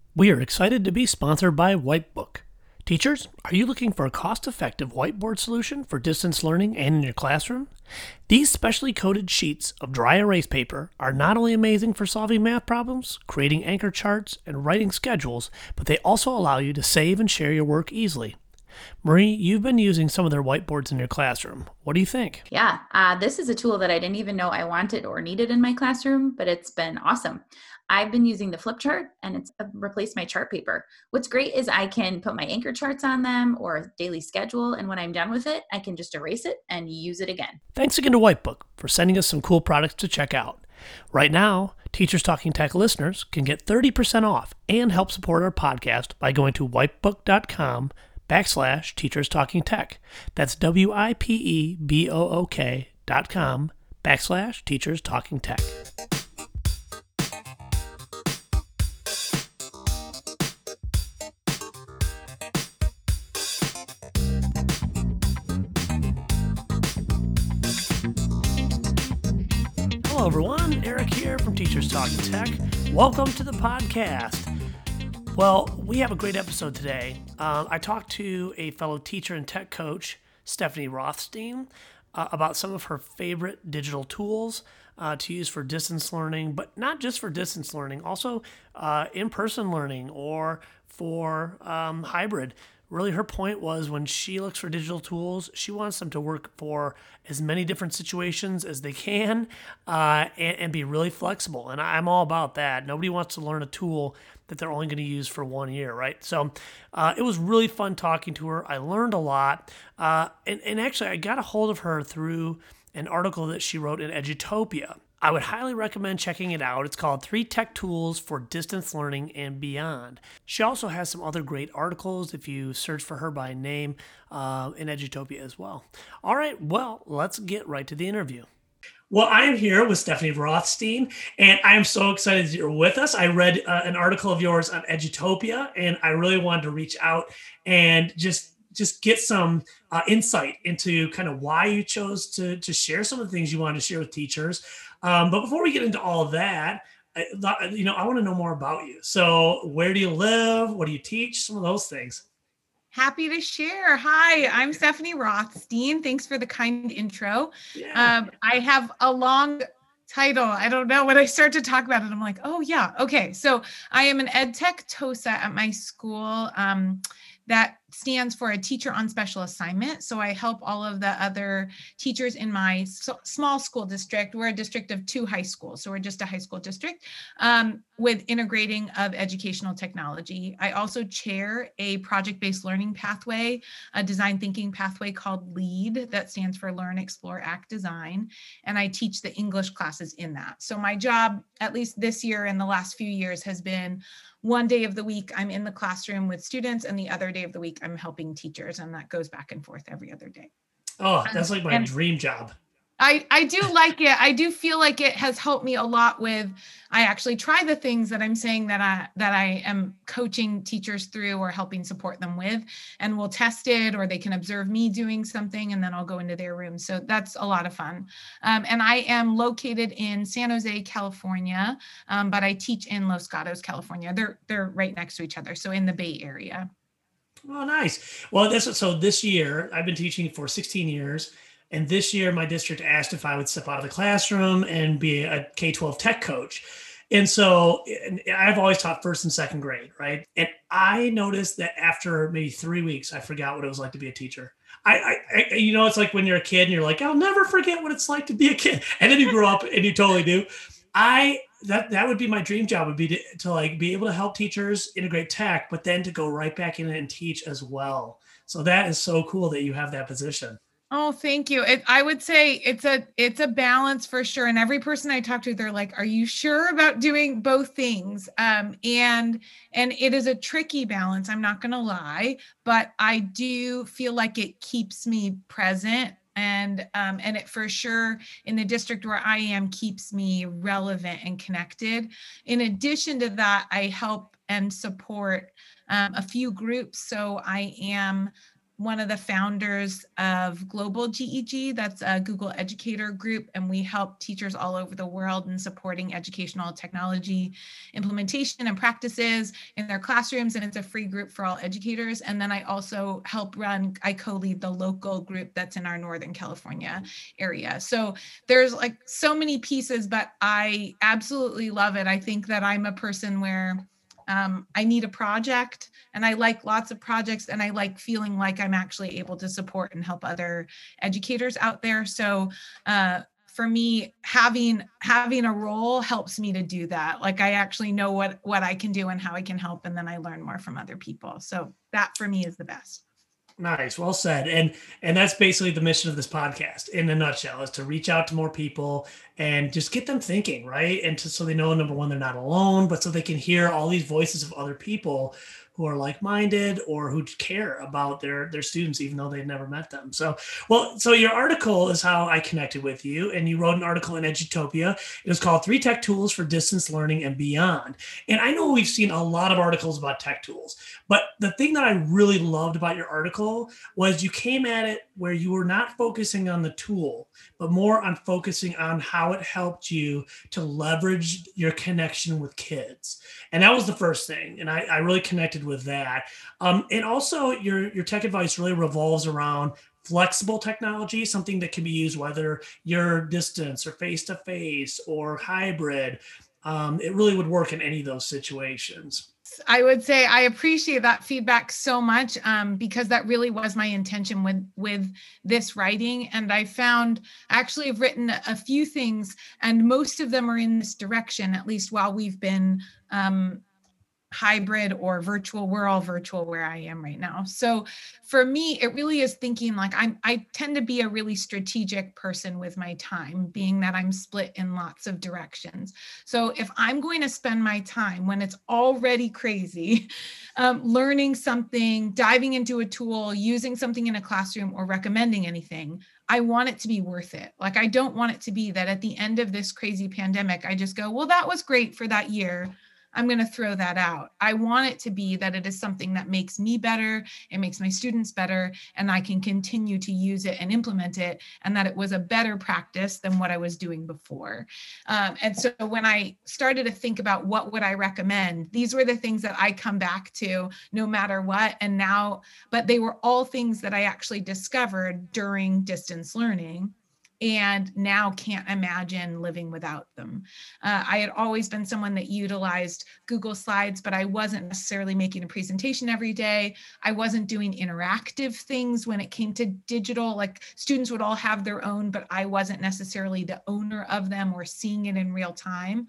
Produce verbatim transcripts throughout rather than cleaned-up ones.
We are excited to be sponsored by Whitebook. Teachers, are you looking for a cost-effective whiteboard solution for distance learning and in your classroom? These specially coated sheets of dry erase paper are not only amazing for solving math problems, creating anchor charts, and writing schedules, but they also allow you to save and share your work easily. Marie, you've been using some of their whiteboards in your classroom. What do you think? Yeah, uh, this is a tool that I didn't even know I wanted or needed in my classroom, but it's been awesome. I've been using the flip chart and it's uh, replaced my chart paper. What's great is I can put my anchor charts on them or a daily schedule, and when I'm done with it, I can just erase it and use it again. Thanks again to Whitebook for sending us some cool products to check out. Right now, Teachers Talking Tech listeners can get thirty percent off and help support our podcast by going to whitebook.com backslash Teachers Talking Tech. That's W-I-P-E-B-O-O-K dot com backslash Teachers Talking Tech. Hello, everyone. Eric here from Teachers Talking Tech. Welcome to the podcast. Well, we have a great episode today. Uh, I talked to a fellow teacher and tech coach, Stephanie Rothstein, uh, about some of her favorite digital tools uh, to use for distance learning, but not just for distance learning, also uh, in-person learning or for um, hybrid. Really, her point was when she looks for digital tools, she wants them to work for as many different situations as they can uh, and, and be really flexible. And I'm all about that. Nobody wants to learn a tool that they're only going to use for one year, right? So uh, it was really fun talking to her. I learned a lot. Uh, and, and actually, I got a hold of her through an article that she wrote in Edutopia. I would highly recommend checking it out. It's called Three Tech Tools for Distance Learning and Beyond. She also has some other great articles if you search for her by name uh, in Edutopia as well. All right, well, let's get right to the interview. Well, I am here with Stephanie Rothstein, and I am so excited that you're with us. I read uh, an article of yours on Edutopia, and I really wanted to reach out and just just get some uh, insight into kind of why you chose to, to share some of the things you wanted to share with teachers. Um, but before we get into all of that, I, you know, I want to know more about you. So where do you live? What do you teach? Some of those things. Happy to share. Hi, I'm Stephanie Rothstein. Thanks for the kind intro. Yeah. Um, I have a long title. I don't know when I start to talk about it. I'm like, oh yeah. Okay. So I am an EdTech TOSA at my school. Um, that stands for a teacher on special assignment. So I help all of the other teachers in my so, small school district. We're a district of two high schools. So we're just a high school district um, with integrating of educational technology. I also chair a project-based learning pathway, a design thinking pathway called LEAD that stands for Learn, Explore, Act, Design. And I teach the English classes in that. So my job, at least this year and the last few years, has been one day of the week I'm in the classroom with students, and the other day of the week I'm helping teachers, and that goes back and forth every other day. Oh, that's like my and dream job. I, I do like it. I do feel like it has helped me a lot with, I actually try the things that I'm saying that I that I am coaching teachers through or helping support them with, and we'll test it, or they can observe me doing something, and then I'll go into their room. So that's a lot of fun. Um, and I am located in San Jose, California, um, but I teach in Los Gatos, California. They're they're right next to each other, so in the Bay Area. Oh, nice. Well, this so this year I've been teaching for sixteen years. And this year, my district asked if I would step out of the classroom and be a K twelve tech coach. And so and I've always taught first and second grade, right? And I noticed that after maybe three weeks, I forgot what it was like to be a teacher. I, I, you know, it's like when you're a kid and you're like, I'll never forget what it's like to be a kid. And then you grow up and you totally do. I, that, that would be my dream job, would be to, to like be able to help teachers integrate tech, but then to go right back in and teach as well. So that is so cool that you have that position. Oh, thank you. It, I would say it's a it's a balance for sure. And every person I talk to, they're like, "Are you sure about doing both things?" Um, and and it is a tricky balance. I'm not going to lie, but I do feel like it keeps me present, and um, and it for sure in the district where I am keeps me relevant and connected. In addition to that, I help and support um, a few groups. So I am one of the founders of Global G E G, that's a Google Educator group, and we help teachers all over the world in supporting educational technology implementation and practices in their classrooms, and it's a free group for all educators. And then I also help run, I co-lead the local group that's in our Northern California area. So there's like so many pieces, but I absolutely love it. I think that I'm a person where Um, I need a project, and I like lots of projects, and I like feeling like I'm actually able to support and help other educators out there. So uh, for me, having having a role helps me to do that. Like I actually know what what I can do and how I can help, and then I learn more from other people. So that for me is the best. Nice, well said. And and that's basically the mission of this podcast in a nutshell, is to reach out to more people and just get them thinking, right? And to, so they know, number one, they're not alone, but so they can hear all these voices of other people who are like-minded or who care about their their students, even though they've never met them. So, well, so your article is how I connected with you, and you wrote an article in Edutopia. It was called Three Tech Tools for Distance Learning and Beyond. And I know we've seen a lot of articles about tech tools, but the thing that I really loved about your article was you came at it where you were not focusing on the tool, but more on focusing on how it helped you to leverage your connection with kids. And that was the first thing. And I, I really connected with that. Um, and also your, your tech advice really revolves around flexible technology, something that can be used whether you're distance or face-to-face or hybrid. Um, it really would work in any of those situations. I would say I appreciate that feedback so much um, because that really was my intention with, with this writing. And I found actually have written a few things, and most of them are in this direction, at least while we've been um, hybrid or virtual. We're all virtual where I am right now. So for me, it really is thinking like I'm, I tend to be a really strategic person with my time, being that I'm split in lots of directions. So if I'm going to spend my time when it's already crazy, um, learning something, diving into a tool, using something in a classroom, or recommending anything, I want it to be worth it. Like, I don't want it to be that at the end of this crazy pandemic, I just go, well, that was great for that year, I'm going to throw that out. I want it to be that it is something that makes me better, it makes my students better, and I can continue to use it and implement it, and that it was a better practice than what I was doing before. Um, and so when I started to think about what would I recommend, these were the things that I come back to no matter what. And now, but they were all things that I actually discovered during distance learning, and now can't imagine living without them. Uh, I had always been someone that utilized Google Slides, but I wasn't necessarily making a presentation every day. I wasn't doing interactive things when it came to digital. Like, students would all have their own, but I wasn't necessarily the owner of them or seeing it in real time.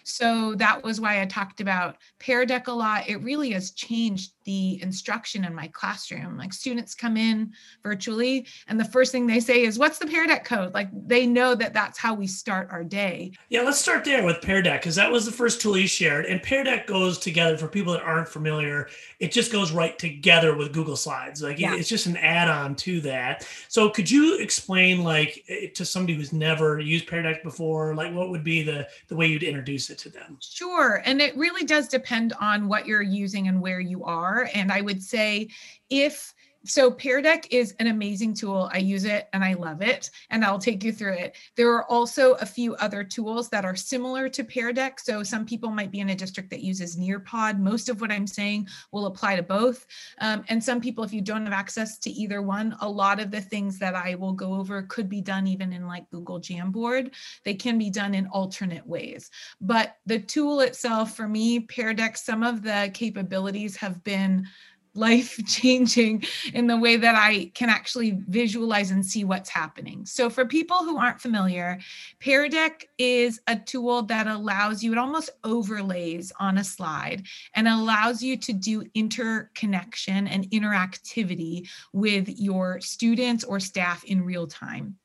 So that was why I talked about Pear Deck a lot. It really has changed the instruction in my classroom. Like, students come in virtually, and the first thing they say is, what's the Pear Deck code? Like, they know that that's how we start our day. Yeah, let's start there with Pear Deck, because that was the first tool you shared. And Pear Deck goes together, for people that aren't familiar, it just goes right together with Google Slides. Like, yeah. It's just an add-on to that. So could you explain, like, to somebody who's never used Pear Deck before, like, what would be the, the way you'd introduce it to them? Sure. And it really does depend on what you're using and where you are. And I would say if So Pear Deck is an amazing tool. I use it and I love it, and I'll take you through it. There are also a few other tools that are similar to Pear Deck. So some people might be in a district that uses Nearpod. Most of what I'm saying will apply to both. Um, and some people, if you don't have access to either one, a lot of the things that I will go over could be done even in like Google Jamboard. They can be done in alternate ways. But the tool itself, for me, Pear Deck, some of the capabilities have been life-changing in the way that I can actually visualize and see what's happening. So for people who aren't familiar, Pear Deck is a tool that allows you, it almost overlays on a slide and allows you to do interconnection and interactivity with your students or staff in real time.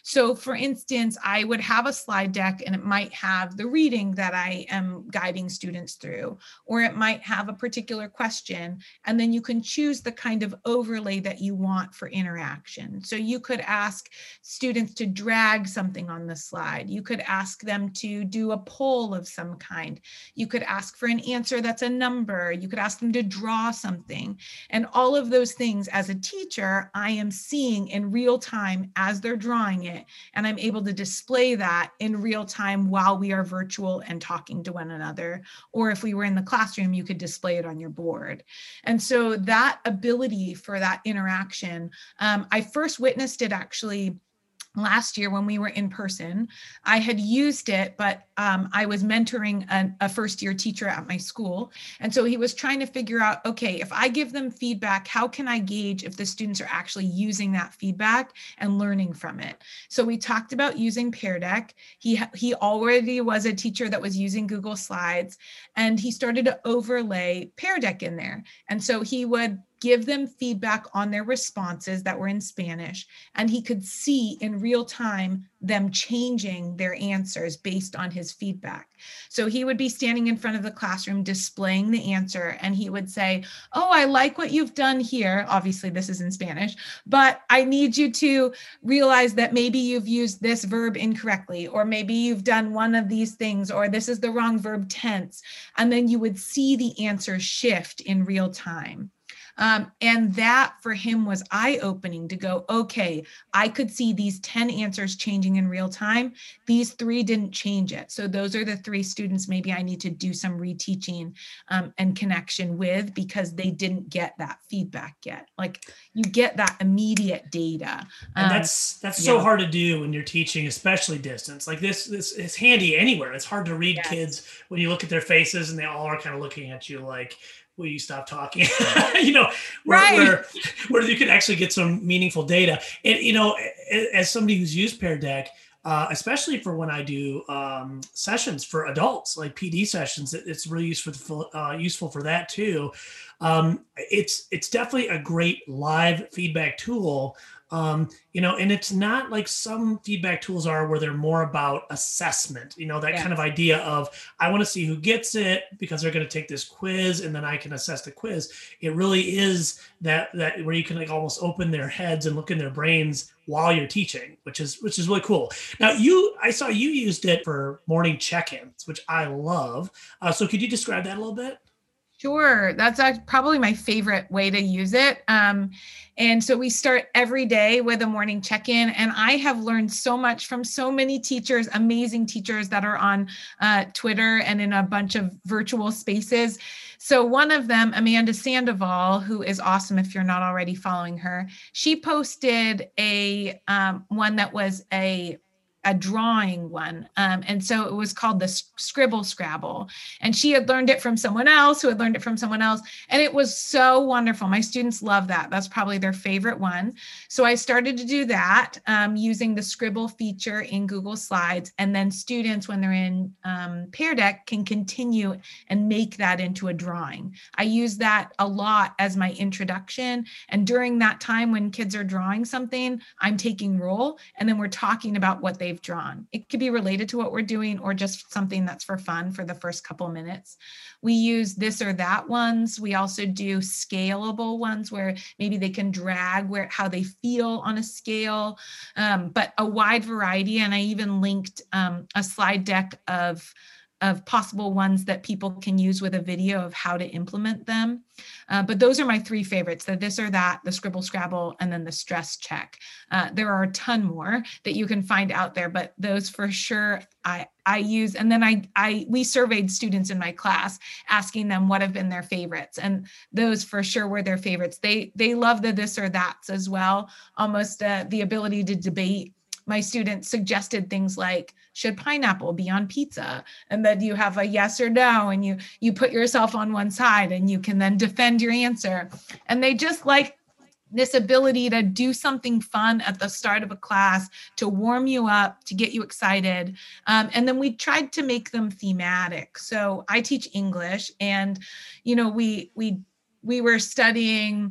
So for instance, I would have a slide deck and it might have the reading that I am guiding students through, or it might have a particular question. And then you can choose the kind of overlay that you want for interaction. So you could ask students to drag something on the slide. You could ask them to do a poll of some kind. You could ask for an answer that's a number. You could ask them to draw something. And all of those things as a teacher, I am seeing in real time as they're drawing it. And I'm able to display that in real time while we are virtual and talking to one another. Or if we were in the classroom, you could display it on your board. And so that ability for that interaction, um, I first witnessed it actually last year when we were in person. I had used it, but um, I was mentoring a, a first year teacher at my school. And so he was trying to figure out, okay, if I give them feedback, how can I gauge if the students are actually using that feedback and learning from it? So we talked about using Pear Deck. He, he already was a teacher that was using Google Slides, and he started to overlay Pear Deck in there. And so he would give them feedback on their responses that were in Spanish, and he could see in real time them changing their answers based on his feedback. So he would be standing in front of the classroom displaying the answer, and he would say, oh, I like what you've done here. Obviously, this is in Spanish, but I need you to realize that maybe you've used this verb incorrectly, or maybe you've done one of these things, or this is the wrong verb tense. And then you would see the answer shift in real time. Um, and that for him was eye-opening to go, okay, I could see these ten answers changing in real time. These three didn't change it. So those are the three students maybe I need to do some reteaching um, and connection with, because they didn't get that feedback yet. Like, you get that immediate data. And Um, that's that's yeah. so hard to do when you're teaching, especially distance. Like this, this is handy anywhere. It's hard to read Yes. kids when you look at their faces and they all are kind of looking at you like, will you stop talking? you know, where, Right. where, where you can actually get some meaningful data. And, you know, as somebody who's used Pear Deck, uh, especially for when I do um, sessions for adults, like P D sessions, it's really useful, uh, useful for that too. Um, it's, it's definitely a great live feedback tool. Um, you know, and it's not like some feedback tools are where they're more about assessment, you know, that Yeah. kind of idea of, I want to see who gets it because they're going to take this quiz and then I can assess the quiz. It really is that, that where you can like almost open their heads and look in their brains while you're teaching, which is, which is really cool. Now you, I saw you used it for morning check-ins, which I love. Uh, so could you describe that a little bit? Sure. That's uh, probably my favorite way to use it. Um, and so we start every day with a morning check-in, and I have learned so much from so many teachers, amazing teachers that are on uh, Twitter and in a bunch of virtual spaces. So one of them, Amanda Sandoval, who is awesome if you're not already following her, she posted a um, one that was a a drawing one. Um, and so it was called the Scribble Scrabble. And she had learned it from someone else who had learned it from someone else. And it was so wonderful. My students love that. That's probably their favorite one. So I started to do that um, using the Scribble feature in Google Slides. And then students, when they're in um, Pear Deck, can continue and make that into a drawing. I use that a lot as my introduction. And during that time when kids are drawing something, I'm taking roll, and then we're talking about what they've drawn. It could be related to what we're doing or just something that's for fun for the first couple minutes. We use this or that ones. We also do scalable ones where maybe they can drag where how they feel on a scale, um, but a wide variety. And I even linked um, a slide deck of of possible ones that people can use with a video of how to implement them. Uh, but those are my three favorites, the this or that, the Scribble Scrabble, and then the stress check. Uh, there are a ton more that you can find out there, but those for sure I, I use. And then I, I we surveyed students in my class asking them what have been their favorites. And those for sure were their favorites. They, they love the this or that's as well, almost uh, the ability to debate. My students suggested things like, should pineapple be on pizza? And then you have a yes or no, and you you put yourself on one side and you can then defend your answer. And they just like this ability to do something fun at the start of a class to warm you up, to get you excited. Um, and then we tried to make them thematic. So I teach English, and, you know, we we we were studying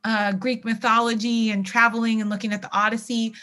uh, Greek mythology and traveling and looking at the Odyssey.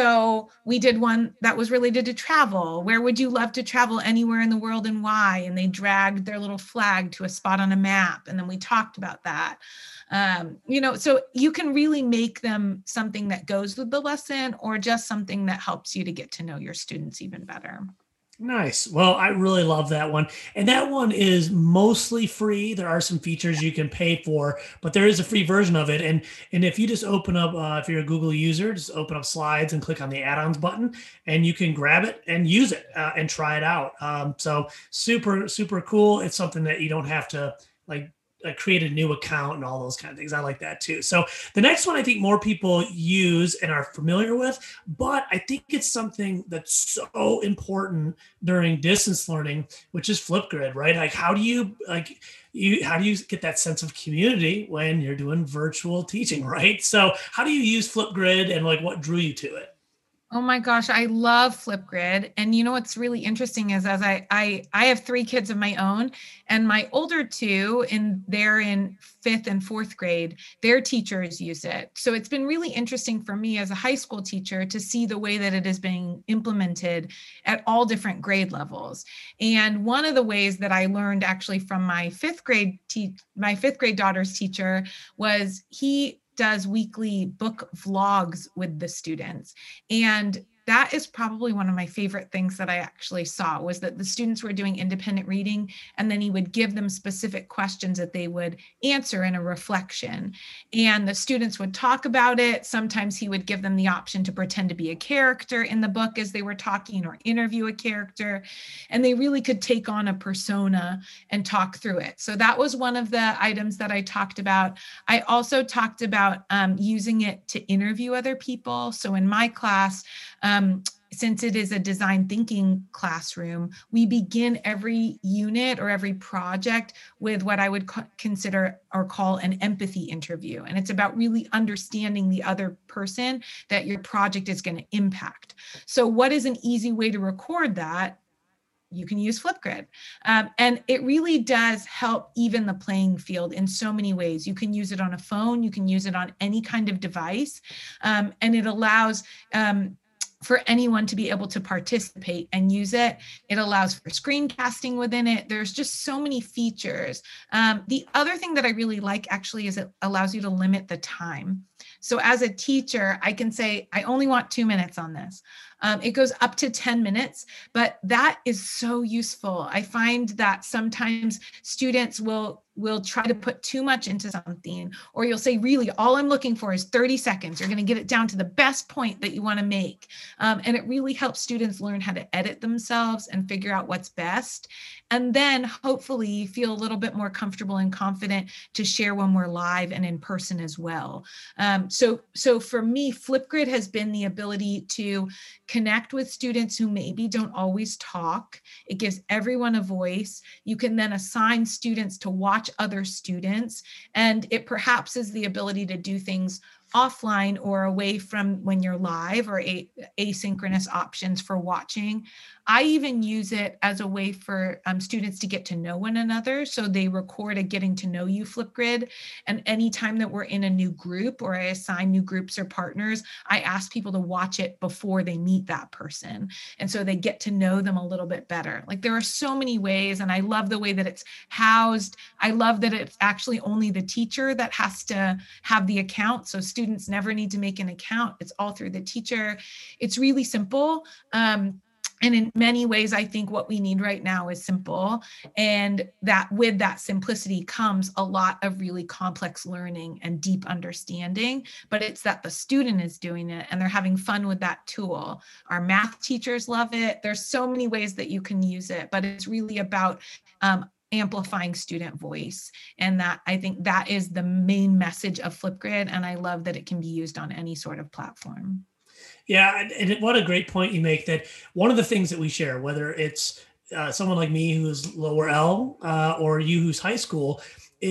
So we did one that was related to travel. Where would you love to travel anywhere in the world and why? And they dragged their little flag to a spot on a map. And then we talked about that. Um, you know, so you can really make them something that goes with the lesson or just something that helps you to get to know your students even better. Nice. Well, I really love that one. And that one is mostly free. There are some features you can pay for, but there is a free version of it. And and if you just open up, uh, if you're a Google user, just open up Slides and click on the add-ons button, and you can grab it and use it uh, and try it out. Um, so super, super cool. It's something that you don't have to like uh, create a new account and all those kind of things. I like that too. So the next one I think more people use and are familiar with, but I think it's something that's so important during distance learning, which is Flipgrid, right? Like how do you like you how do you get that sense of community when you're doing virtual teaching, right? So how do you use Flipgrid and like what drew you to it? Oh my gosh, I love Flipgrid. And you know what's really interesting is as I I I have three kids of my own, and my older two, and they're in fifth and fourth grade, their teachers use it. So it's been really interesting for me as a high school teacher to see the way that it is being implemented at all different grade levels. And one of the ways that I learned actually from my fifth grade te- my fifth grade daughter's teacher was he does weekly book vlogs with the students. And that is probably one of my favorite things that I actually saw was that the students were doing independent reading, and then he would give them specific questions that they would answer in a reflection. And the students would talk about it. Sometimes he would give them the option to pretend to be a character in the book as they were talking or interview a character. And they really could take on a persona and talk through it. So that was one of the items that I talked about. I also talked about um, using it to interview other people. So in my class, Um, since it is a design thinking classroom, we begin every unit or every project with what I would co- consider or call an empathy interview. And it's about really understanding the other person that your project is going to impact. So what is an easy way to record that? You can use Flipgrid. Um, and it really does help even the playing field in so many ways. You can use it on a phone, you can use it on any kind of device, um, and it allows um, for anyone to be able to participate and use it. It allows for screencasting within it. There's just so many features. Um, the other thing that I really like actually is it allows you to limit the time. So as a teacher, I can say, I only want two minutes on this. Um, it goes up to ten minutes, but that is so useful. I find that sometimes students will will try to put too much into something, or you'll say, really, all I'm looking for is thirty seconds. You're going to get it down to the best point that you want to make. Um, and it really helps students learn how to edit themselves and figure out what's best. And then hopefully feel a little bit more comfortable and confident to share when we're live and in person as well. Um, so, so for me, Flipgrid has been the ability to connect with students who maybe don't always talk. It gives everyone a voice. You can then assign students to watch other students, and it perhaps is the ability to do things offline or away from when you're live, or a, asynchronous options for watching. I even use it as a way for um, students to get to know one another. So they record a getting to know you Flipgrid. And anytime that we're in a new group or I assign new groups or partners, I ask people to watch it before they meet that person. And so they get to know them a little bit better. Like there are so many ways, and I love the way that it's housed. I love that it's actually only the teacher that has to have the account. So students never need to make an account. It's all through the teacher. It's really simple. Um, And in many ways, I think what we need right now is simple. And that with that simplicity comes a lot of really complex learning and deep understanding, but it's that the student is doing it and they're having fun with that tool. Our math teachers love it. There's so many ways that you can use it, but it's really about um, amplifying student voice. And that I think that is the main message of Flipgrid. And I love that it can be used on any sort of platform. Yeah, and what a great point you make, that one of the things that we share, whether it's uh, someone like me who's lower L uh, or you who's high school,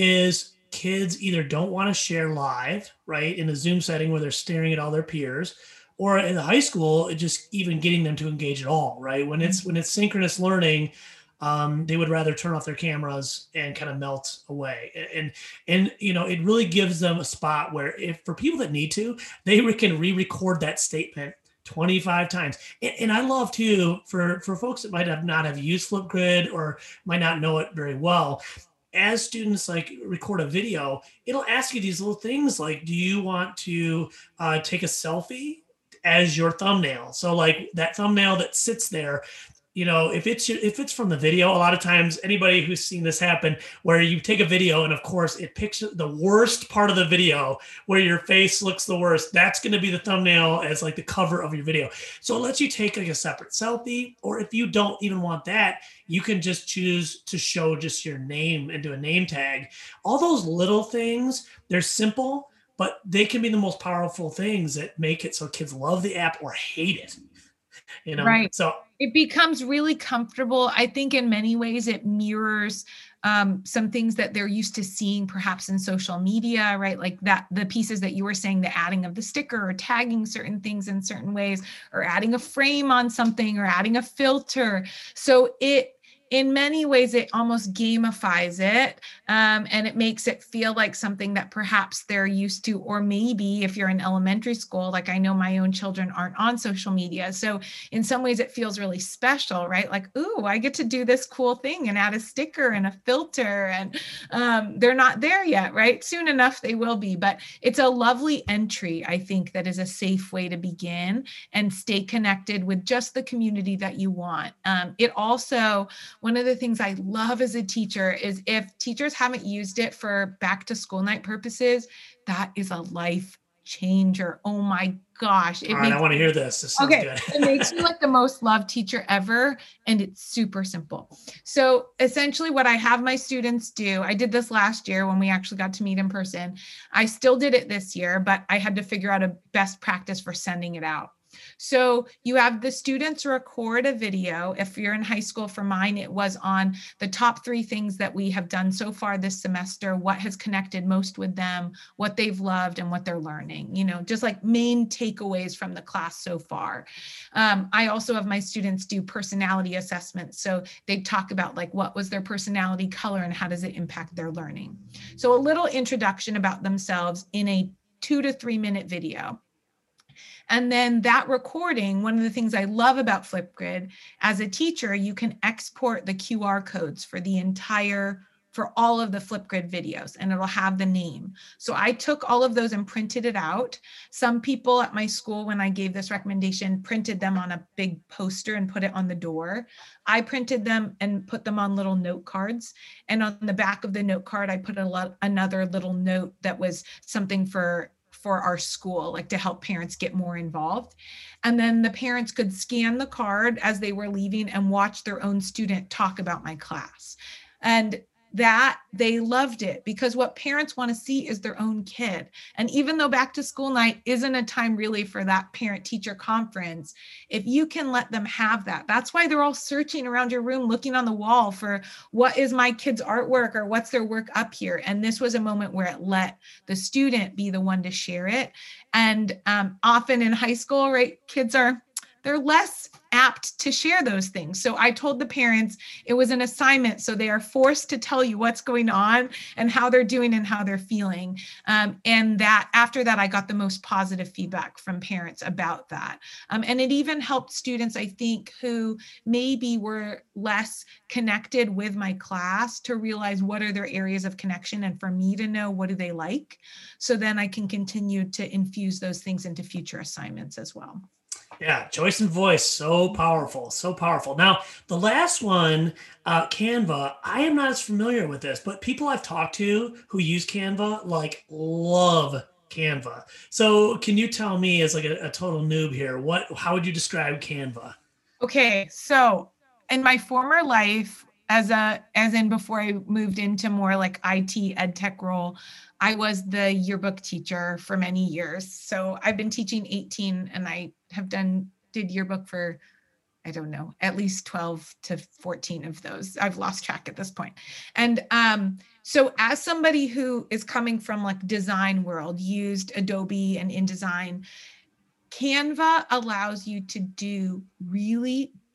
is kids either don't want to share live, right, in a Zoom setting where they're staring at all their peers, or in the high school, just even getting them to engage at all, right? When it's when it's synchronous learning, um, they would rather turn off their cameras and kind of melt away. And, and, you know, it really gives them a spot where if for people that need to, they can re-record that statement twenty-five times. And, and I love too, for, for folks that might have not have used Flipgrid or might not know it very well, as students like record a video, it'll ask you these little things like, do you want to uh, take a selfie as your thumbnail? So like that thumbnail that sits there, you know, if it's if it's from the video, a lot of times anybody who's seen this happen, where you take a video and of course it picks the worst part of the video where your face looks the worst, that's going to be the thumbnail as like the cover of your video. So it lets you take like a separate selfie, or if you don't even want that, you can just choose to show just your name and do a name tag. All those little things, they're simple, but they can be the most powerful things that make it so kids love the app or hate it. You know, right. So it becomes really comfortable. I think in many ways it mirrors um, some things that they're used to seeing perhaps in social media, right? Like that, the pieces that you were saying, the adding of the sticker or tagging certain things in certain ways, or adding a frame on something or adding a filter. So it, in many ways, it almost gamifies it, um, and it makes it feel like something that perhaps they're used to, or maybe if you're in elementary school, like I know my own children aren't on social media. So in some ways it feels really special, right? Like, ooh, I get to do this cool thing and add a sticker and a filter, and um, they're not there yet, right? Soon enough they will be, but it's a lovely entry, I think, that is a safe way to begin and stay connected with just the community that you want. Um, it also, one of the things I love as a teacher is if teachers haven't used it for back to school night purposes, that is a life changer. Oh my gosh. It All right, makes, I want to hear this. This sounds okay, good. it makes you like the most loved teacher ever. And it's super simple. So essentially what I have my students do, I did this last year when we actually got to meet in person. I still did it this year, but I had to figure out a best practice for sending it out. So you have the students record a video. If you're in high school, for mine, it was on the top three things that we have done so far this semester, what has connected most with them, what they've loved, and what they're learning, you know, just like main takeaways from the class so far. Um, I also have my students do personality assessments. So they talk about like, what was their personality color and how does it impact their learning? So a little introduction about themselves in a two to three minute video. And then that recording, one of the things I love about Flipgrid, as a teacher, you can export the Q R codes for the entire, for all of the Flipgrid videos, and it'll have the name. So I took all of those and printed it out. Some people at my school, when I gave this recommendation, printed them on a big poster and put it on the door. I printed them and put them on little note cards. And on the back of the note card, I put a lot, another little note that was something for for our school, like to help parents get more involved. And then the parents could scan the card as they were leaving and watch their own student talk about my class. And that they loved it, because what parents want to see is their own kid. And even though back to school night isn't a time really for that parent teacher conference, if you can let them have that, that's why they're all searching around your room, looking on the wall for what is my kid's artwork or what's their work up here. And this was a moment where it let the student be the one to share it. And um, often in high school, right, kids are, they're less apt to share those things. So I told the parents it was an assignment. So they are forced to tell you what's going on and how they're doing and how they're feeling. Um, and that after that, I got the most positive feedback from parents about that. Um, and it even helped students, I think, who maybe were less connected with my class to realize what are their areas of connection, and for me to know what do they like. So then I can continue to infuse those things into future assignments as well. Yeah, choice and voice, so powerful, so powerful. Now, the last one, uh, Canva, I am not as familiar with this, but people I've talked to who use Canva, like, love Canva. So can you tell me, as like a, a total noob here, what, how would you describe Canva? Okay, so in my former life, as a, as in before I moved into more like I T ed tech role, I was the yearbook teacher for many years. So I've been teaching eighteen, and I have done, did yearbook for, I don't know, at least twelve to fourteen of those. I've lost track at this point. And um, so as somebody who is coming from like design world, used Adobe and InDesign, Canva allows you to do really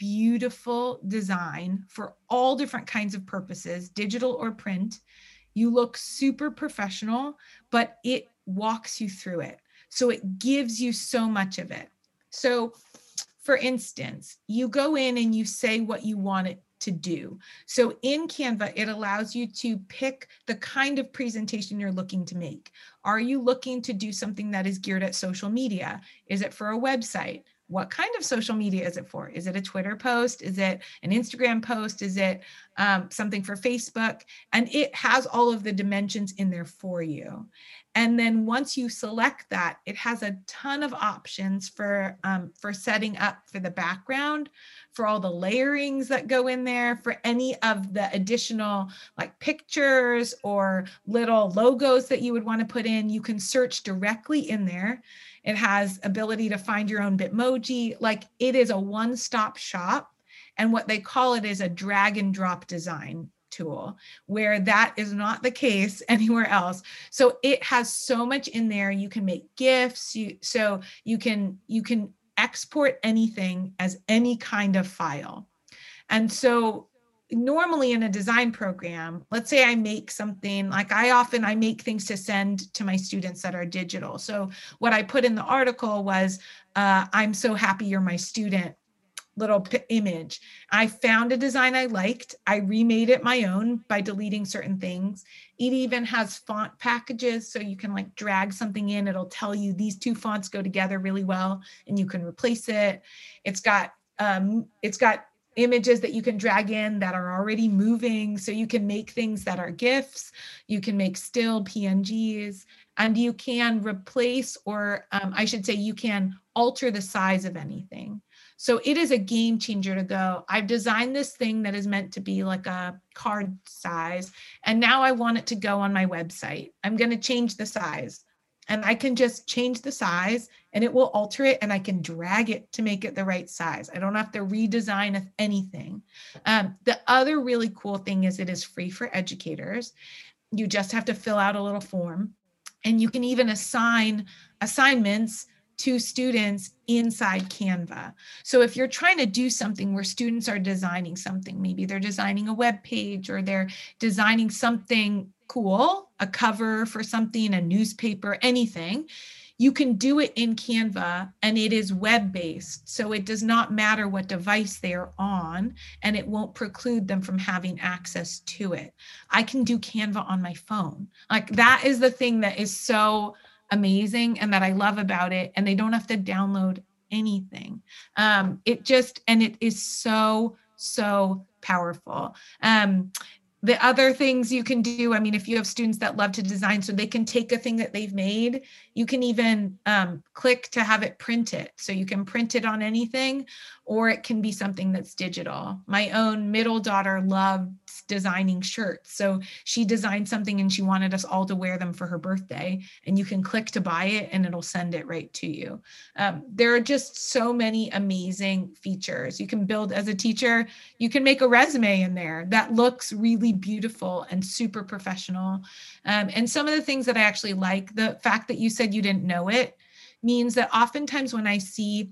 beautiful design for all different kinds of purposes, digital or print. You look super professional, but it walks you through it. So it gives you so much of it. So for instance, you go in and you say what you want it to do. So in Canva, it allows you to pick the kind of presentation you're looking to make. Are you looking to do something that is geared at social media? Is it for a website? What kind of social media is it for? Is it a Twitter post? Is it an Instagram post? Is it um, something for Facebook? And it has all of the dimensions in there for you. And then once you select that, it has a ton of options for, um, for setting up for the background, for all the layerings that go in there, for any of the additional like pictures or little logos that you would want to put in. You can search directly in there. It has ability to find your own Bitmoji. Like, it is a one-stop shop. And what they call it is a drag and drop design tool, where that is not the case anywhere else. So it has so much in there. You can make GIFs. You, so you can, you can export anything as any kind of file. And so normally in a design program, let's say I make something, like I often, I make things to send to my students that are digital. So what I put in the article was, uh, I'm so happy you're my student, little p- image. I found a design I liked. I remade it my own by deleting certain things. It even has font packages, so you can like drag something in. It'll tell you these two fonts go together really well, and you can replace it. It's got um, it's got images that you can drag in that are already moving, so you can make things that are GIFs. You can make still P N Gs, and you can replace, or um, I should say, you can alter the size of anything. So it is a game changer to go, I've designed this thing that is meant to be like a card size, and now I want it to go on my website. I'm going to change the size, and I can just change the size and it will alter it, and I can drag it to make it the right size. I don't have to redesign anything. Um, the other really cool thing is it is free for educators. You just have to fill out a little form, and you can even assign assignments to students inside Canva. So if you're trying to do something where students are designing something, maybe they're designing a web page, or they're designing something cool, a cover for something, a newspaper, anything, you can do it in Canva, and it is web-based. So it does not matter what device they're on, and it won't preclude them from having access to it. I can do Canva on my phone. Like, that is the thing that is so amazing and that I love about it. And they don't have to download anything. Um, it just, and it is so, so powerful. Um, the other things you can do, I mean, if you have students that love to design, so they can take a thing that they've made, you can even um, click to have it print it. So you can print it on anything, or it can be something that's digital. My own middle daughter loves designing shirts. So she designed something and she wanted us all to wear them for her birthday, and you can click to buy it and it'll send it right to you. Um, there are just so many amazing features. You can build, as a teacher, you can make a resume in there that looks really beautiful and super professional. Um, and some of the things that I actually like, the fact that you said you didn't know it, means that oftentimes when I see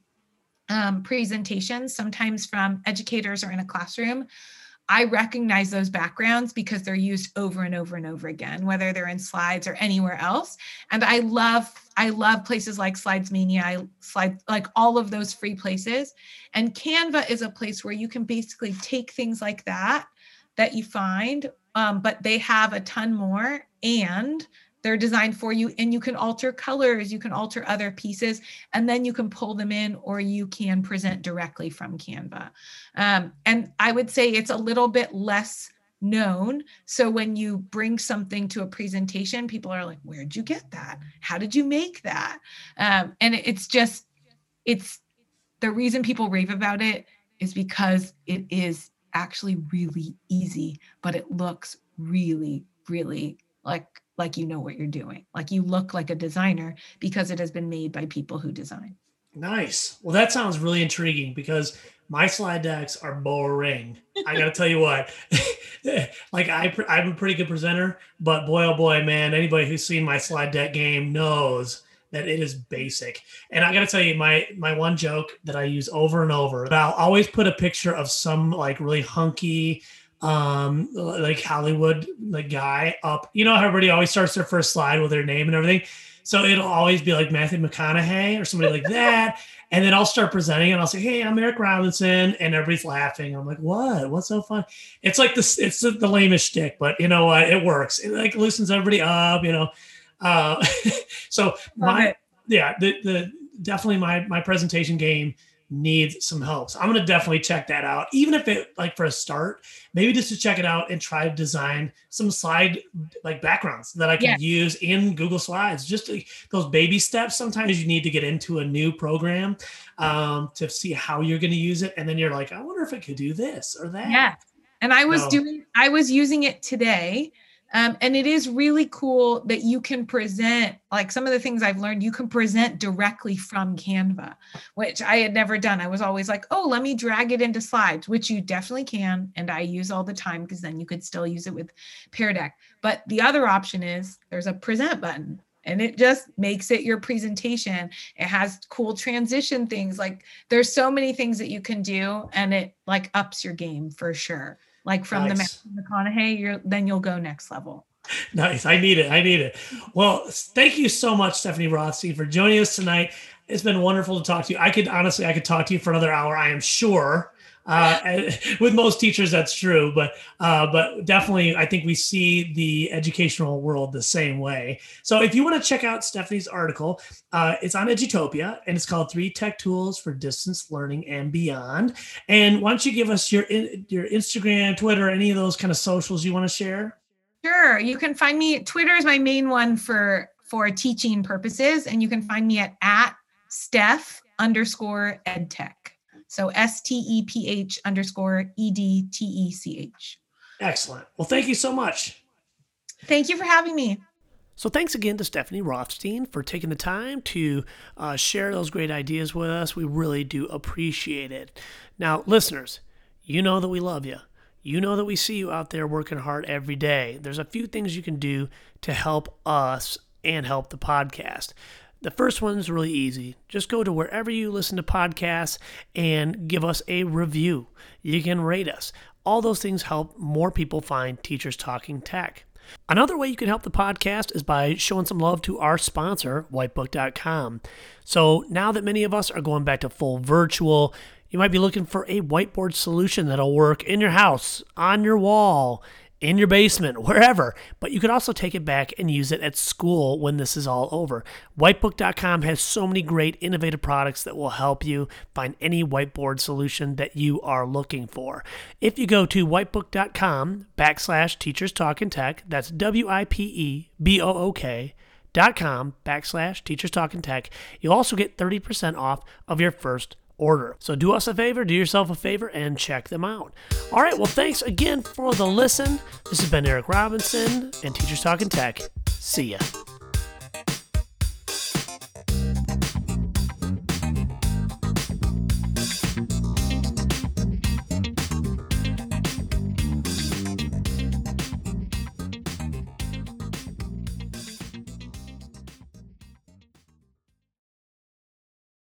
um, presentations, sometimes from educators or in a classroom, I recognize those backgrounds because they're used over and over and over again, whether they're in slides or anywhere else. And I love, I love places like Slidesmania, I slide, like all of those free places. And Canva is a place where you can basically take things like that, that you find, um, but they have a ton more, and they're designed for you, and you can alter colors, you can alter other pieces, and then you can pull them in, or you can present directly from Canva. Um, and I would say it's a little bit less known. So when you bring something to a presentation, people are like, where'd you get that? How did you make that? Um, and it's just, it's the reason people rave about it is because it is actually really easy, but it looks really, really like like you know what you're doing. Like, you look like a designer because it has been made by people who design. Nice. Well, that sounds really intriguing, because my slide decks are boring. I got to tell you what, like I, I'm a pretty good presenter, but boy, oh boy, man, anybody who's seen my slide deck game knows that it is basic. And I got to tell you, my my one joke that I use over and over, I'll always put a picture of some like really hunky, um, like Hollywood like guy up. You know how everybody always starts their first slide with their name and everything? So it'll always be like Matthew McConaughey or somebody like that. And then I'll start presenting and I'll say, hey, I'm Eric Robinson. And everybody's laughing. I'm like, what? What's so fun? It's like this, it's the, the lamest shtick, but you know what? It works. It like loosens everybody up, you know? Uh, so my, yeah, the, the, definitely my, my presentation game needs some help. So I'm going to definitely check that out. Even if it like for a start, maybe just to check it out and try to design some slide like backgrounds that I can yeah. use in Google Slides. Just like those baby steps. Sometimes you need to get into a new program um, to see how you're going to use it. And then you're like, I wonder if it could do this or that. Yeah. And I was so, doing, I was using it today. Um, and it is really cool that you can present, like some of the things I've learned, you can present directly from Canva, which I had never done. I was always like, oh, let me drag it into slides, which you definitely can. And I use all the time because then you could still use it with Pear Deck. But the other option is there's a present button and it just makes it your presentation. It has cool transition things. Like there's so many things that you can do and it like ups your game for sure. Like from nice. the Matthew McConaughey, you're, then you'll go next level. Nice. I need it. I need it. Well, thank you so much, Stephanie Rothstein, for joining us tonight. It's been wonderful to talk to you. I could honestly, I could talk to you for another hour, I am sure. Uh, with most teachers, that's true, but uh, but definitely, I think we see the educational world the same way. So if you want to check out Stephanie's article, uh, it's on Edutopia, and it's called Three Tech Tools for Distance Learning and Beyond. And why don't you give us your your Instagram, Twitter, any of those kind of socials you want to share? Sure. You can find me, Twitter is my main one for, for teaching purposes, and you can find me at, at Steph underscore EdTech. So S T E P H underscore E D T E C H. Excellent. Well, thank you so much. Thank you for having me. So thanks again to Stephanie Rothstein for taking the time to uh, share those great ideas with us. We really do appreciate it. Now, listeners, you know that we love you. You know that we see you out there working hard every day. There's a few things you can do to help us and help the podcast. The first one's really easy. Just go to wherever you listen to podcasts and give us a review. You can rate us. All those things help more people find Teachers Talking Tech. Another way you can help the podcast is by showing some love to our sponsor, whitebook dot com. So now that many of us are going back to full virtual, you might be looking for a whiteboard solution that'll work in your house, on your wall, in your basement, wherever, but you could also take it back and use it at school when this is all over. whitebook dot com has so many great innovative products that will help you find any whiteboard solution that you are looking for. If you go to whitebook dot com backslash Teachers Talking Tech, that's W I P E B O O K dot com backslash Teachers Talking Tech, you'll also get thirty percent off of your first order. So do us a favor, do yourself a favor, and check them out. All right, well, thanks again for the listen. This has been Eric Robinson and Teachers Talking Tech. See ya.